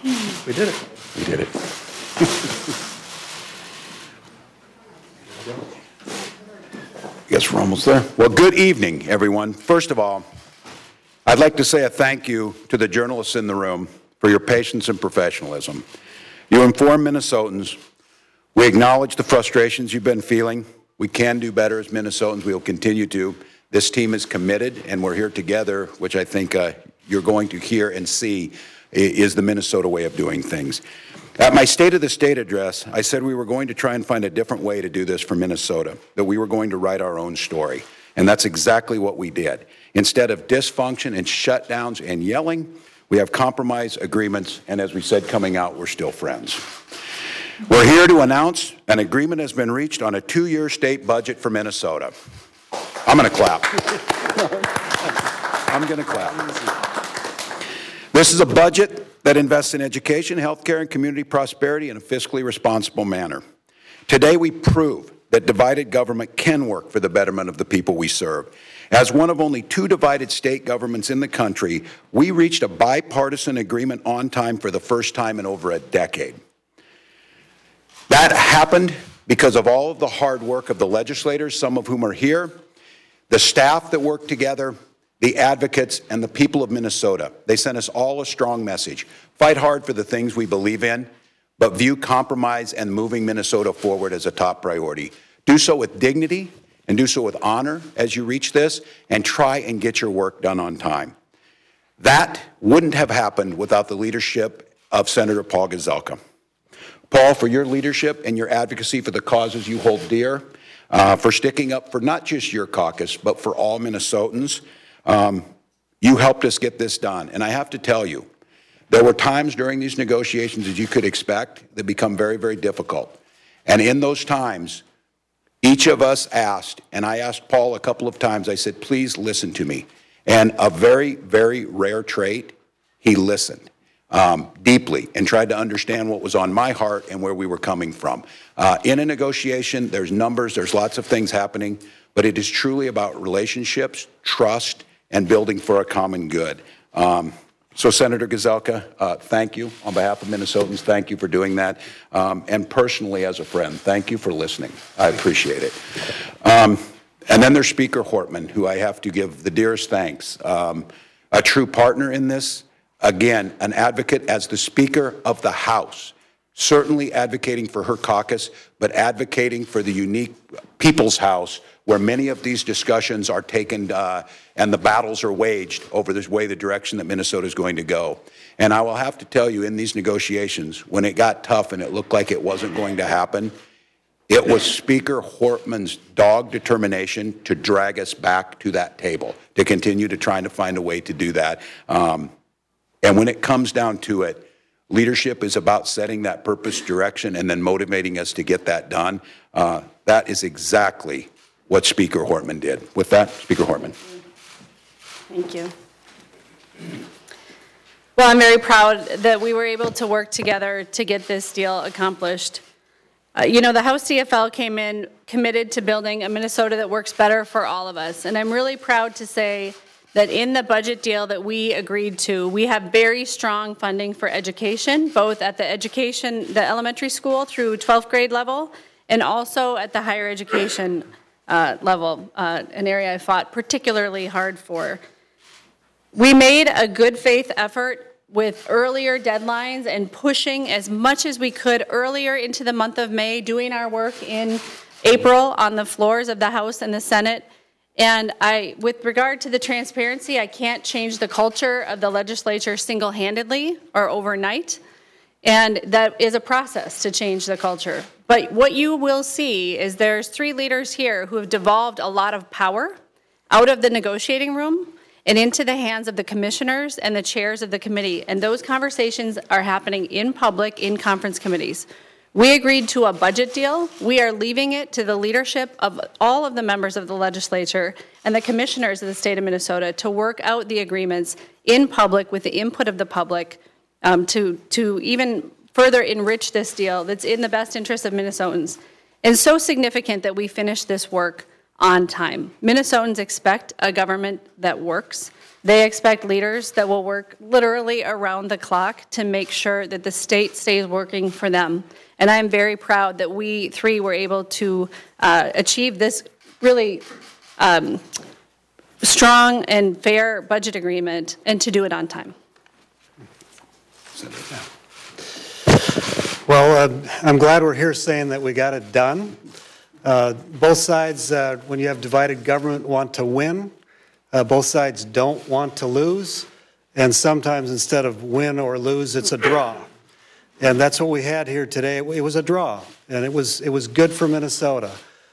We did it. We did it. Guess we're almost there. Well, good evening, everyone. First of all, I'd like to say a thank you to the journalists in the room for your patience and professionalism. You inform Minnesotans. We acknowledge the frustrations you've been feeling. We can do better as Minnesotans. We will continue to. This team is committed, and we're here together, which I think you're going to hear and see is the Minnesota way of doing things. At my State of the State address, I said we were going to try and find a different way to do this for Minnesota, that we were going to write our own story. And that's exactly what we did. Instead of dysfunction and shutdowns and yelling, we have compromise agreements, and as we said coming out, we're still friends. We're here to announce an agreement has been reached on a 2-year state budget for Minnesota. I'm going to clap. I'm going to clap. This is a budget that invests in education, healthcare, and community prosperity in a fiscally responsible manner. Today, we prove that divided government can work for the betterment of the people we serve. As one of only 2 divided state governments in the country, we reached a bipartisan agreement on time for the first time in over a decade. That happened because of all of the hard work of the legislators, some of whom are here, the staff that worked together, the advocates, and the people of Minnesota. They sent us all a strong message. Fight hard for the things we believe in, but view compromise and moving Minnesota forward as a top priority. Do so with dignity and do so with honor as you reach this, and try and get your work done on time. That wouldn't have happened without the leadership of Senator Paul Gazelka. Paul, for your leadership and your advocacy for the causes you hold dear, for sticking up for not just your caucus, but for all Minnesotans. You helped us get this done. And I have to tell you, there were times during these negotiations, as you could expect, that become very, very difficult. And in those times, each of us asked, and I asked Paul a couple of times, I said, please listen to me. And a very, very rare trait, he listened deeply and tried to understand what was on my heart and where we were coming from. In a negotiation, there's numbers, there's lots of things happening, but it is truly about relationships, trust, and building for a common good. So Senator Gazelka, thank you. On behalf of Minnesotans, thank you for doing that. And personally as a friend, thank you for listening. I appreciate it. And then there's Speaker Hortman, who I have to give the dearest thanks. A true partner in this, again, an advocate as the Speaker of the House, certainly advocating for her caucus, but advocating for the unique People's House, where many of these discussions are taken and the battles are waged over this way, the direction that Minnesota is going to go. And I will have to tell you, in these negotiations, when it got tough and it looked like it wasn't going to happen, it was Speaker Hortman's dogged determination to drag us back to that table, to continue to try to find a way to do that. And when it comes down to it, leadership is about setting that purpose, direction, and then motivating us to get that done. That is exactly what Speaker Hortman did. With that, Speaker Hortman. Thank you. Well, I'm very proud that we were able to work together to get this deal accomplished. The House CFL came in committed to building a Minnesota that works better for all of us. And I'm really proud to say that in the budget deal that we agreed to, we have very strong funding for education, both at the elementary school through 12th grade level, and also at the higher education level, an area I fought particularly hard for. We made a good faith effort with earlier deadlines and pushing as much as we could earlier into the month of May, doing our work in April on the floors of the House and the Senate. And with regard to the transparency, I can't change the culture of the legislature single-handedly or overnight. And that is a process to change the culture. But what you will see is there's 3 leaders here who have devolved a lot of power out of the negotiating room and into the hands of the commissioners and the chairs of the committee. And those conversations are happening in public in conference committees. We agreed to a budget deal. We are leaving it to the leadership of all of the members of the legislature and the commissioners of the state of Minnesota to work out the agreements in public with the input of the public to even further enrich this deal that's in the best interest of Minnesotans. And so significant that we finish this work on time. Minnesotans expect a government that works. They expect leaders that will work literally around the clock to make sure that the state stays working for them. And I'm very proud that we three were able to achieve this really strong and fair budget agreement and to do it on time. Well, I'm glad we're here saying that we got it done. Both sides, when you have divided government, want to win. Both sides don't want to lose. And sometimes instead of win or lose, it's a draw. And that's what we had here today. It was a draw, and it was good for Minnesota.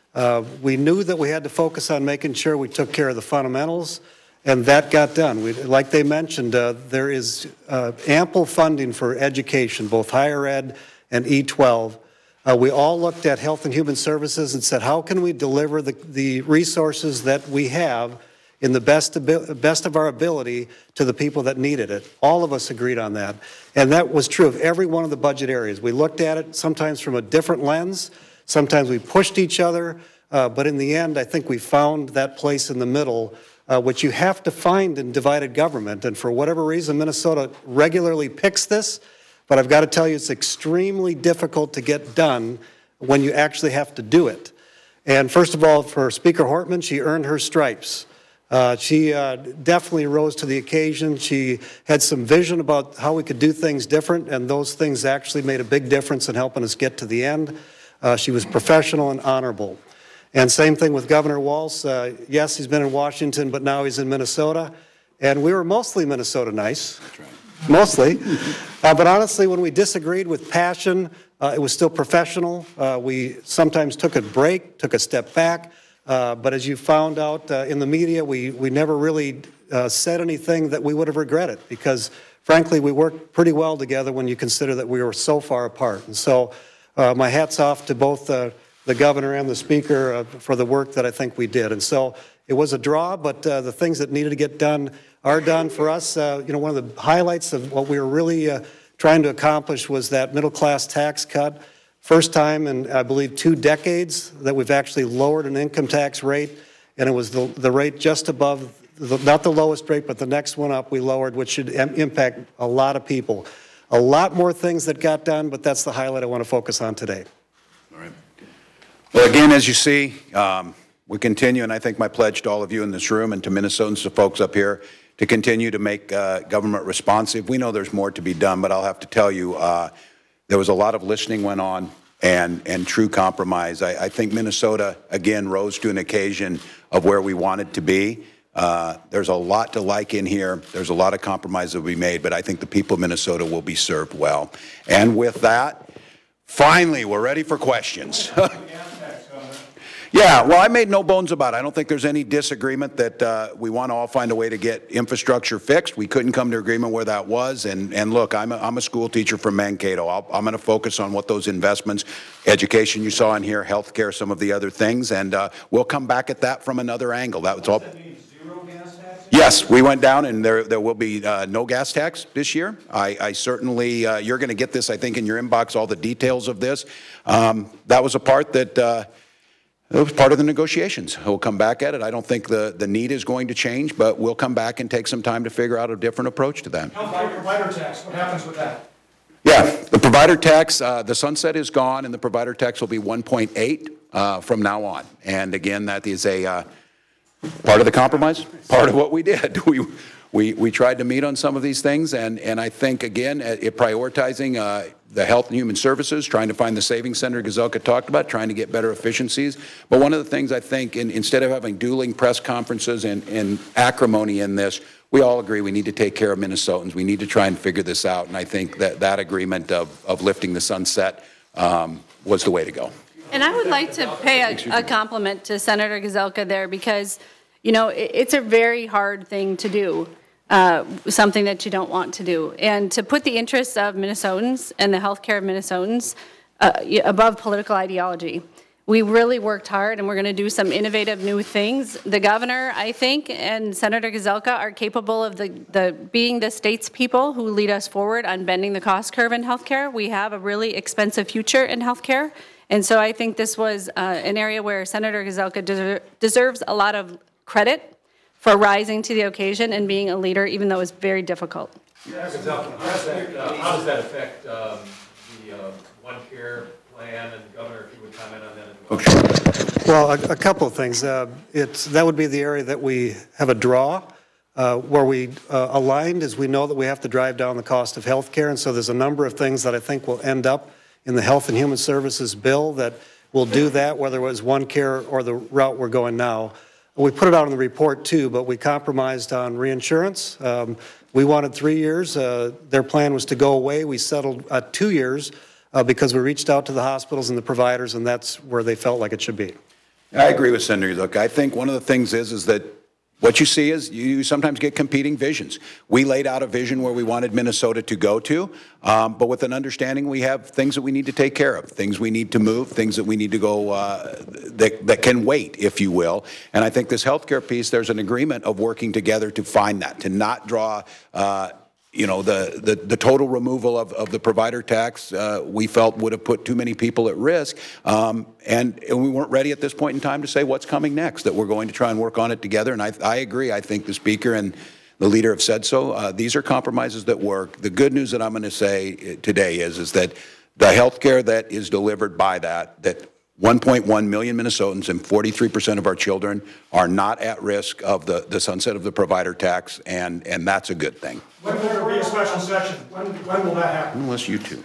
We knew that we had to focus on making sure we took care of the fundamentals, and that got done. Like they mentioned, there is ample funding for education, both higher ed and E-12. We all looked at Health and Human Services and said, how can we deliver the resources that we have in the best of our ability to the people that needed it? All of us agreed on that. And that was true of every one of the budget areas. We looked at it sometimes from a different lens. Sometimes we pushed each other. But in the end, I think we found that place in the middle, which you have to find in divided government. And for whatever reason, Minnesota regularly picks this. But I've got to tell you, it's extremely difficult to get done when you actually have to do it. And first of all, for Speaker Hortman, she earned her stripes. She definitely rose to the occasion. She had some vision about how we could do things different, and those things actually made a big difference in helping us get to the end. She was professional and honorable. And same thing with Governor Walz. Yes, he's been in Washington, but now he's in Minnesota. And we were mostly Minnesota nice. That's right. Mostly. But honestly, when we disagreed with passion, it was still professional. We sometimes took a break, took a step back. But as you found out in the media, we never really said anything that we would have regretted, because frankly, we worked pretty well together when you consider that we were so far apart. And so my hat's off to both the governor and the speaker for the work that I think we did. And so it was a draw, but the things that needed to get done are done for us. One of the highlights of what we were really trying to accomplish was that middle-class tax cut. First time in, I believe, 2 decades that we've actually lowered an income tax rate, and it was the rate just above, not the lowest rate, but the next one up we lowered, which should impact a lot of people. A lot more things that got done, but that's the highlight I want to focus on today. All right. Well, again, as you see, we continue, and I think my pledge to all of you in this room and to Minnesotans, to folks up here, to continue to make government responsive. We know there's more to be done, but I'll have to tell you, there was a lot of listening went on and true compromise. I think Minnesota, again, rose to an occasion of where we wanted to be. There's a lot to like in here. There's a lot of compromise that will be made, but I think the people of Minnesota will be served well. And with that, finally, we're ready for questions. Yeah, well, I made no bones about it. I don't think there's any disagreement that we want to all find a way to get infrastructure fixed. We couldn't come to agreement where that was. And look, I'm a school teacher from Mankato. I'm going to focus on what those investments, education you saw in here, healthcare, some of the other things, and we'll come back at that from another angle. That was all. Zero gas tax? Yes, we went down, and there will be no gas tax this year. I certainly, you're going to get this, I think, in your inbox, all the details of this. That was a part that. It was part of the negotiations. We'll come back at it. I don't think the need is going to change, but we'll come back and take some time to figure out a different approach to that. How about provider tax? What happens with that? Yeah, the provider tax, the sunset is gone, and the provider tax will be 1.8 from now on. And again, that is a part of the compromise, part of what we did. We tried to meet on some of these things, and I think, again, prioritizing the Health and Human Services, trying to find the savings Senator Gazelka talked about, trying to get better efficiencies. But one of the things I think, instead of having dueling press conferences and acrimony in this, we all agree we need to take care of Minnesotans. We need to try and figure this out, and I think that agreement of lifting the sunset was the way to go. And I would like to pay a compliment to Senator Gazelka there, because, you know, it's a very hard thing to do. Something that you don't want to do. And to put the interests of Minnesotans and the healthcare of Minnesotans above political ideology. We really worked hard, and we're going to do some innovative new things. The governor, I think, and Senator Gazelka are capable of being the state's people who lead us forward on bending the cost curve in healthcare. We have a really expensive future in healthcare. And so I think this was an area where Senator Gazelka deserves a lot of credit for rising to the occasion and being a leader, even though it was very difficult. How does that affect the one care plan, and Governor, if you would comment on that as well? Well, a couple of things. That would be the area that we have a draw, where we aligned, as we know that we have to drive down the cost of health care, and so there's a number of things that I think will end up in the Health and Human Services bill that will do that, whether it was one care or the route we're going now. We put it out in the report too, but we compromised on reinsurance. We wanted 3 years. Their plan was to go away. We settled 2 years because we reached out to the hospitals and the providers, and that's where they felt like it should be. I agree with Senator. Look, I think one of the things is that what you see is you sometimes get competing visions. We laid out a vision where we wanted Minnesota to go to, but with an understanding we have things that we need to take care of, things we need to move, things that we need to go that can wait, if you will. And I think this healthcare piece, there's an agreement of working together to find that, to not draw the total removal of the provider tax, we felt would have put too many people at risk. And we weren't ready at this point in time to say what's coming next, that we're going to try and work on it together. And I agree. I think the Speaker and the leader have said so. These are compromises that work. The good news that I'm going to say today is that the health care that is delivered by that 1.1 million Minnesotans and 43% of our children are not at risk of the sunset of the provider tax, and that's a good thing. When will there be a special session? When will that happen? Unless you two.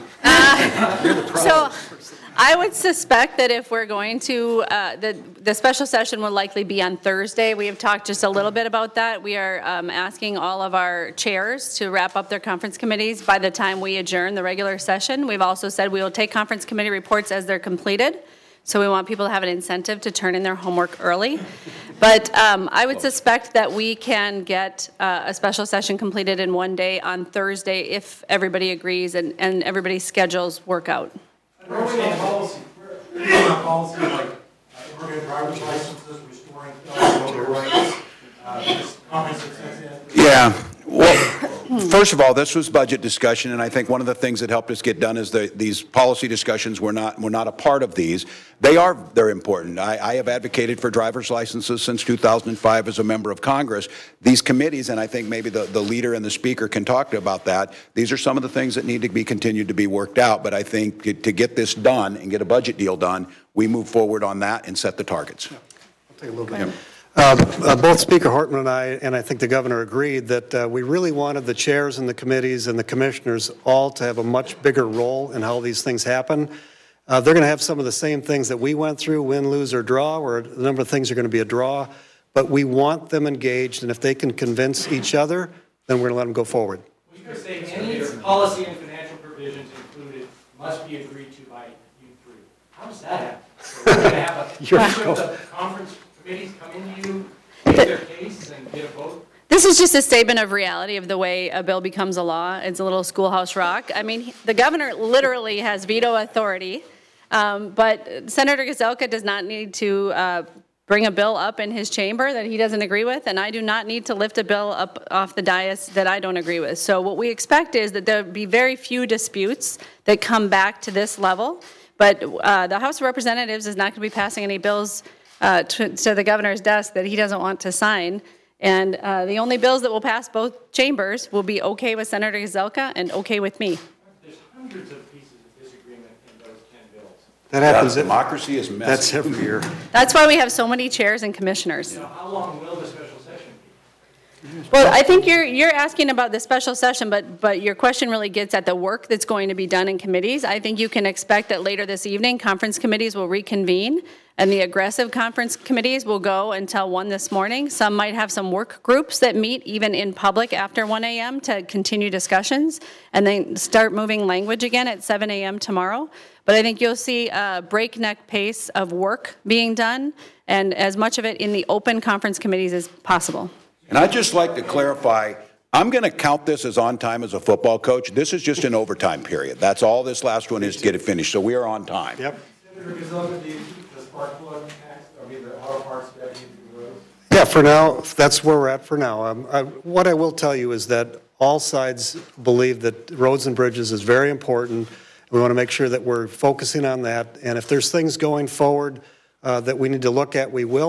So I would suspect that if we're going to, the special session will likely be on Thursday. We have talked just a little bit about that. We are asking all of our chairs to wrap up their conference committees by the time we adjourn the regular session. We've also said we will take conference committee reports as they're completed. So we want people to have an incentive to turn in their homework early. But I would suspect that we can get a special session completed in one day on Thursday if everybody agrees and everybody's schedules work out. Where are we on policy? Where are we on policy, like immigrant driver's licenses, restoring voter rights, comprehensive sex ed? Yeah. Well, first of all, this was budget discussion, and I think one of the things that helped us get done is these policy discussions were not a part of these. They're important. I have advocated for driver's licenses since 2005 as a member of Congress. These committees, and I think maybe the leader and the Speaker can talk about that, these are some of the things that need to be continued to be worked out. But I think to get this done and get a budget deal done, we move forward on that and set the targets. I'll take a little bit. Both Speaker Hortman and I think the governor agreed that we really wanted the chairs and the committees and the commissioners all to have a much bigger role in how these things happen. They're going to have some of the same things that we went through, win, lose, or draw, where a number of things are going to be a draw, but we want them engaged, and if they can convince each other, then we're going to let them go forward. Well, you could say any policy and financial provisions included must be agreed to by you three. How does that happen? So we're going to have the conference committees come into you, make their case, and get a vote? This is just a statement of reality of the way a bill becomes a law. It's a little schoolhouse rock. I mean, the governor literally has veto authority, but Senator Gazelka does not need to bring a bill up in his chamber that he doesn't agree with, and I do not need to lift a bill up off the dais that I don't agree with. So what we expect is that there be very few disputes that come back to this level, but the House of Representatives is not going to be passing any bills to the governor's desk that he doesn't want to sign. And the only bills that will pass both chambers will be okay with Senator Gazelka and okay with me. There's hundreds of pieces of disagreement in those 10 bills. That happens. Democracy is messy. That's every year. That's why we have so many chairs and commissioners. You know, how long will the special session be? Well, I think you're asking about the special session, but your question really gets at the work that's going to be done in committees. I think you can expect that later this evening, conference committees will reconvene, and the aggressive conference committees will go until 1 this morning. Some might have some work groups that meet even in public after 1 a.m. to continue discussions, and then start moving language again at 7 a.m. tomorrow. But I think you'll see a breakneck pace of work being done, and as much of it in the open conference committees as possible. And I'd just like to clarify, I'm going to count this as on time as a football coach. This is just an overtime period. That's all this last one is to get it finished. So we are on time. Yep. Senator Gazelka, the spark plug tax, the auto parts that you roads? Yeah, for now, that's where we're at for now. What I will tell you is that all sides believe that roads and bridges is very important. We want to make sure that we're focusing on that. And if there's things going forward that we need to look at, we will.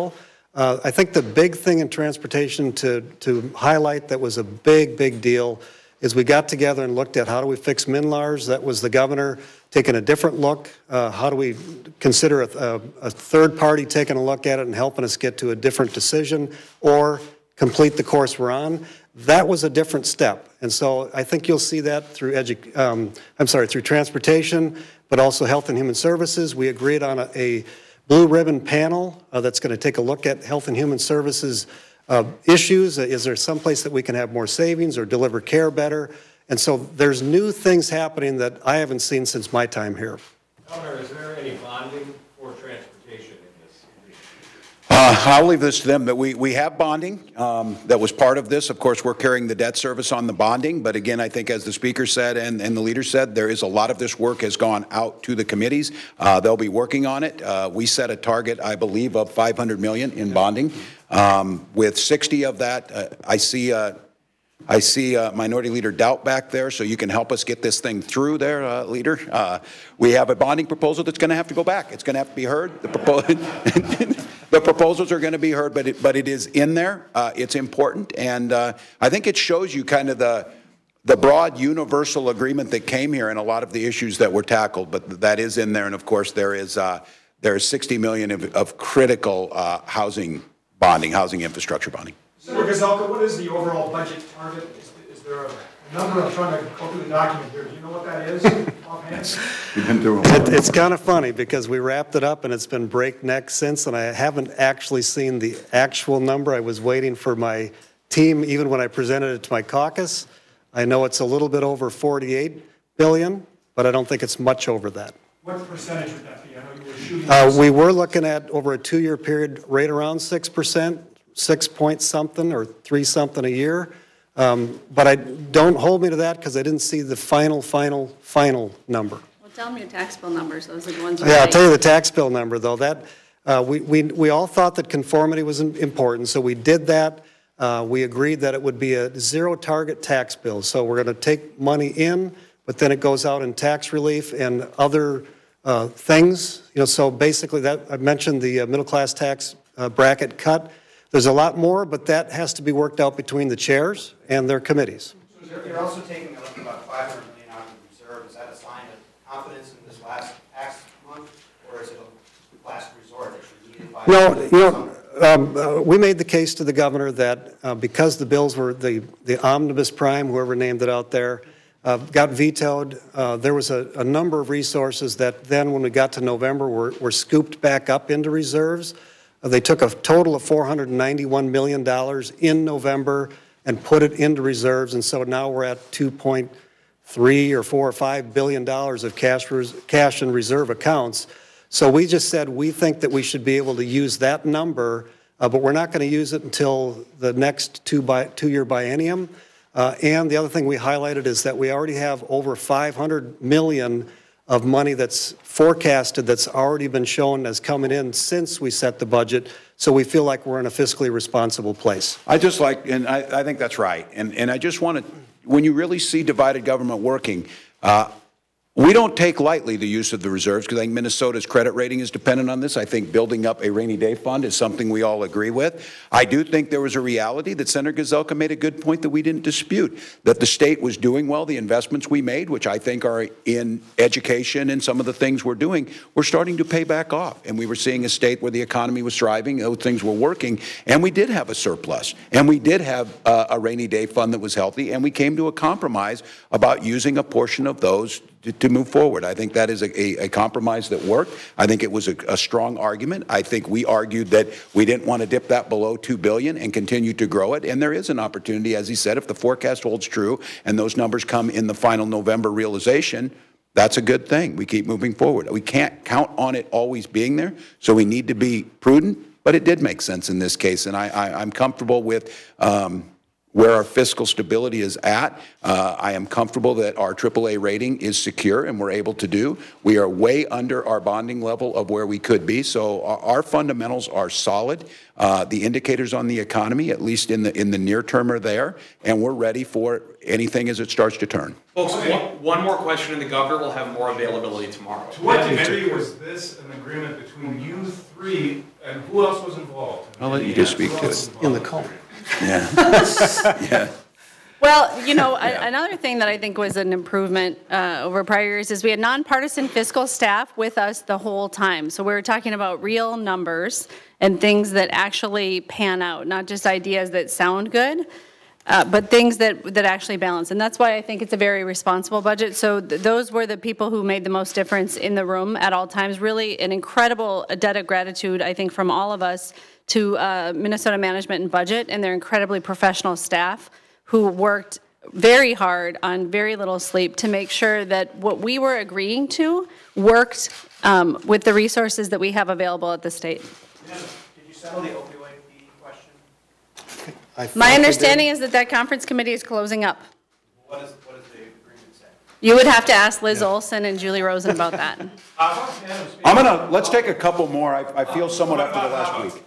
I think the big thing in transportation to highlight that was a big deal is we got together and looked at how do we fix MNLARS. That was the governor taking a different look. How do we consider a third party taking a look at it and helping us get to a different decision or complete the course we're on? That was a different step. And so I think you'll see that through through transportation, but also health and human services. We agreed on a blue ribbon panel that's going to take a look at health and human services issues. Is there some place that we can have more savings or deliver care better? And so there's new things happening that I haven't seen since my time here. Governor, is there any bonding for transportation in this agreement? I'll leave this to them, but we have bonding that was part of this. Of course, we're carrying the debt service on the bonding, but again, I think as the speaker said and the leader said, there is a lot of this work has gone out to the committees. They'll be working on it. We set a target, I believe, of $500 million in bonding. With 60 of that, I see Minority Leader Doubt back there, so you can help us get this thing through there, Leader. We have a bonding proposal that's going to have to go back. It's going to have to be heard. The proposals are going to be heard, but it is in there. It's important, and I think it shows you kind of the broad universal agreement that came here and a lot of the issues that were tackled, but that is in there, and of course there is $60 million of critical housing bonding, housing infrastructure bonding. Senator Gazelka, what is the overall budget target? Is there a number? I'm trying to go through the document here. Do you know what that is offhand? You've been through It's kind of funny because we wrapped it up and it's been breakneck since, and I haven't actually seen the actual number. I was waiting for my team, even when I presented it to my caucus. I know it's a little bit over $48 billion, but I don't think it's much over that. What percentage would that be? I know you were shooting. We were looking at over a 2-year period, right around 6%, 6 point something or 3 something a year. But I don't hold me to that because I didn't see the final number. Well, tell me your tax bill numbers. Those are the ones. Yeah, I'll tell you the tax bill number though. That we all thought that conformity was important, so we did that. We agreed that it would be a zero target tax bill. So we're going to take money in, but then it goes out in tax relief and other things. You know, so basically that I mentioned the middle class tax bracket cut. There's a lot more, but that has to be worked out between the chairs and their committees. So you're also taking a look at about $500 million out of the reserve. Is that a sign of confidence in this last tax month, or is it a last resort that you needed by? No, we made the case to the governor that because the bills were the omnibus prime, whoever named it out there, got vetoed, there was a number of resources that then when we got to November were scooped back up into reserves. They took a total of $491 million in November and put it into reserves, and so now we're at $2.3 or $4 or $5 billion of cash in reserve accounts. So we just said we think that we should be able to use that number, but we're not going to use it until the next two-year biennium. And the other thing we highlighted is that we already have over $500 million of money that's forecasted that's already been shown as coming in since we set the budget. So we feel like we're in a fiscally responsible place. I just like, and I think that's right. And I just want to, when you really see divided government working, we don't take lightly the use of the reserves because I think Minnesota's credit rating is dependent on this. I think building up a rainy day fund is something we all agree with. I do think there was a reality that Senator Gazelka made a good point that we didn't dispute, that the state was doing well. The investments we made, which I think are in education and some of the things we're doing, were starting to pay back off. And we were seeing a state where the economy was thriving, those things were working, and we did have a surplus. And we did have a rainy day fund that was healthy, and we came to a compromise about using a portion of those to move forward. I think that is a compromise that worked. I think it was a strong argument. I think we argued that we didn't want to dip that below $2 billion and continue to grow it. And there is an opportunity, as he said, if the forecast holds true and those numbers come in the final November realization, that's a good thing. We keep moving forward. We can't count on it always being there, so we need to be prudent, but it did make sense in this case. And I'm comfortable with where our fiscal stability is at. I am comfortable that our AAA rating is secure and we're able to do. We are way under our bonding level of where we could be, so our fundamentals are solid. The indicators on the economy, at least in the near term, are there, and we're ready for anything as it starts to turn. Folks, one more question, and the governor will have more availability tomorrow. To what degree was this an agreement between you three, and who else was involved? I'll let you just speak to it. In the call. Yeah. Yeah. Well, you know, another thing that I think was an improvement over prior years is we had nonpartisan fiscal staff with us the whole time. So we were talking about real numbers and things that actually pan out, not just ideas that sound good, but things that actually balance. And that's why I think it's a very responsible budget. So those were the people who made the most difference in the room at all times. Really an incredible debt of gratitude, I think, from all of us to Minnesota Management and Budget and their incredibly professional staff who worked very hard on very little sleep to make sure that what we were agreeing to worked with the resources that we have available at the state. Did you settle the opioid fee question? My understanding is that conference committee is closing up. What does the agreement say? You would have to ask Liz Olson and Julie Rosen about that. Let's take a couple more. I feel somewhat after the last week.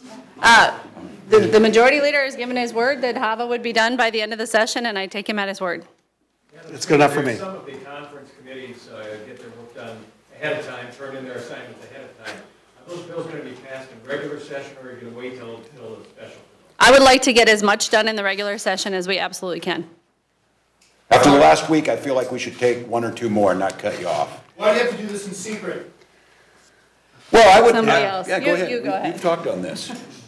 The majority leader has given his word that HAVA would be done by the end of the session, and I take him at his word. It's good enough for me. Some of the conference committees get their work done ahead of time, turn in their assignments ahead of time. Are those bills going to be passed in regular session, or are you going to wait till the special? I would like to get as much done in the regular session as we absolutely can. After the last week, I feel like we should take one or two more and not cut you off. Why do you have to do this in secret? Well, I would. Somebody else. Yeah, go ahead. You go ahead. We've talked on this.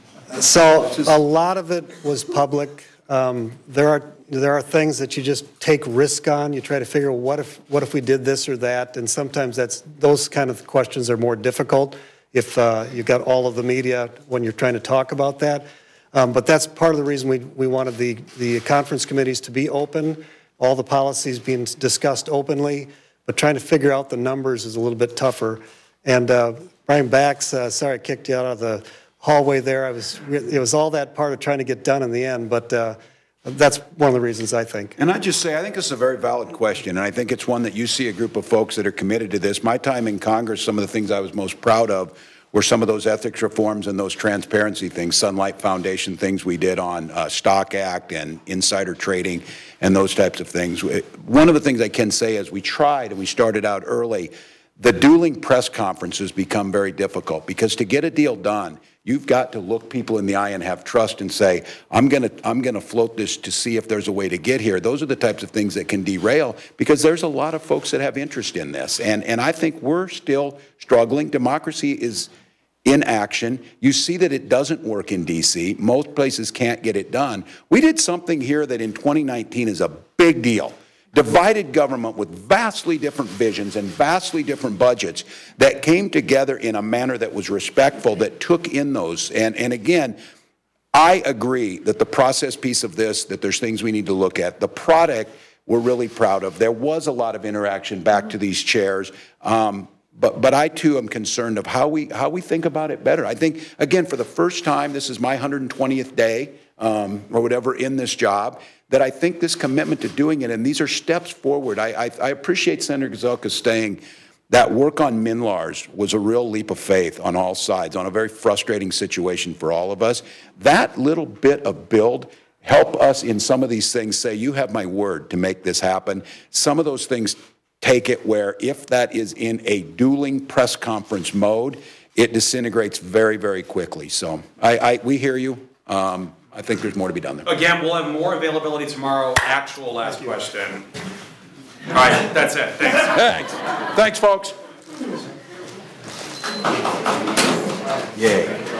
So a lot of it was public. There are things that you just take risk on. You try to figure, what if we did this or that? And sometimes those kind of questions are more difficult if you've got all of the media when you're trying to talk about that. But that's part of the reason we wanted the conference committees to be open, all the policies being discussed openly, but trying to figure out the numbers is a little bit tougher. And Brian Bax, sorry I kicked you out of the hallway there. It was all that part of trying to get done in the end, but that's one of the reasons, I think. And I just say, I think this is a very valid question, and I think it's one that you see a group of folks that are committed to this. My time in Congress, some of the things I was most proud of were some of those ethics reforms and those transparency things, Sunlight Foundation things we did on Stock Act and insider trading and those types of things. One of the things I can say is we tried, and we started out early, the dueling press conferences become very difficult because to get a deal done, you've got to look people in the eye and have trust and say, I'm gonna float this to see if there's a way to get here. Those are the types of things that can derail because there's a lot of folks that have interest in this. And I think we're still struggling. Democracy is in action. You see that it doesn't work in D.C. Most places can't get it done. We did something here that in 2019 is a big deal. Divided government with vastly different visions and vastly different budgets that came together in a manner that was respectful, that took in those. And again, I agree that the process piece of this, that there's things we need to look at. The product we're really proud of. There was a lot of interaction back to these chairs. But I too am concerned of how we think about it better. I think, again, for the first time, this is my 120th day or whatever in this job, that I think this commitment to doing it, and these are steps forward. I appreciate Senator Gazelka saying that work on MNLARS was a real leap of faith on all sides, on a very frustrating situation for all of us. That little bit of build help us in some of these things say, you have my word to make this happen. Some of those things take it where if that is in a dueling press conference mode, it disintegrates very, very quickly. So we hear you. I think there's more to be done there. Again, we'll have more availability tomorrow. Actual last question. All right, that's it. Thanks. Thanks, folks. Yay.